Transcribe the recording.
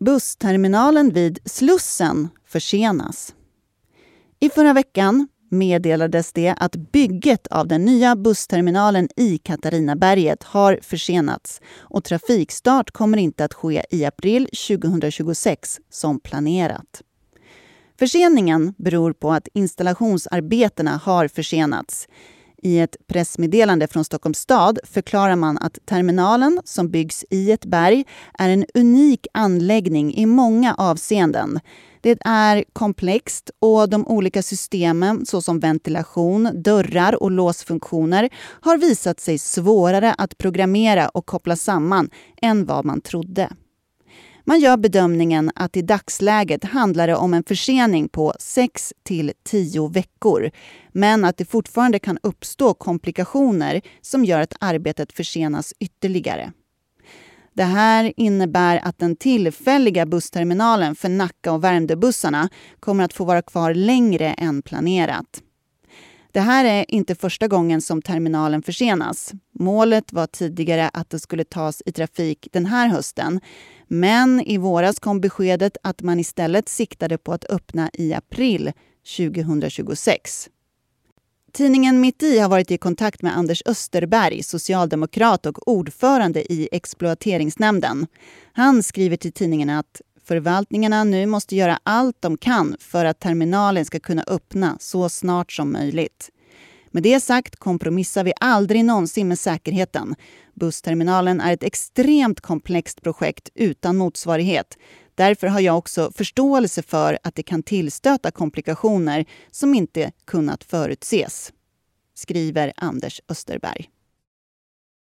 Bussterminalen vid Slussen försenas. I förra veckan meddelades det att bygget av den nya bussterminalen i Katarinaberget har försenats och trafikstart kommer inte att ske i april 2026 som planerat. Förseningen beror på att installationsarbetena har försenats. I ett pressmeddelande från Stockholms stad förklarar man att terminalen som byggs i ett berg är en unik anläggning i många avseenden. Det är komplext och de olika systemen såsom ventilation, dörrar och låsfunktioner har visat sig svårare att programmera och koppla samman än vad man trodde. Man gör bedömningen att i dagsläget handlar det om en försening på 6 till 10 veckor, men att det fortfarande kan uppstå komplikationer som gör att arbetet försenas ytterligare. Det här innebär att den tillfälliga bussterminalen för Nacka- och Värmdöbussarna kommer att få vara kvar längre än planerat. Det här är inte första gången som terminalen försenas. Målet var tidigare att det skulle tas i trafik den här hösten. Men i våras kom beskedet att man istället siktade på att öppna i april 2026. Tidningen Mitt i har varit i kontakt med Anders Österberg, socialdemokrat och ordförande i exploateringsnämnden. Han skriver till tidningen att förvaltningarna nu måste göra allt de kan för att terminalen ska kunna öppna så snart som möjligt. Med det sagt kompromissar vi aldrig någonsin med säkerheten. Bussterminalen är ett extremt komplext projekt utan motsvarighet. Därför har jag också förståelse för att det kan tillstöta komplikationer som inte kunnat förutses, skriver Anders Österberg.